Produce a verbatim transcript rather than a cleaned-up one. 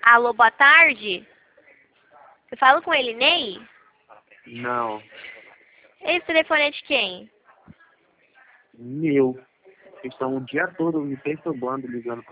Alô, boa tarde? Eu falo com ele, Ney? Não. Esse telefone é de quem? Meu. Eles estão o dia todo me perturbando, ligando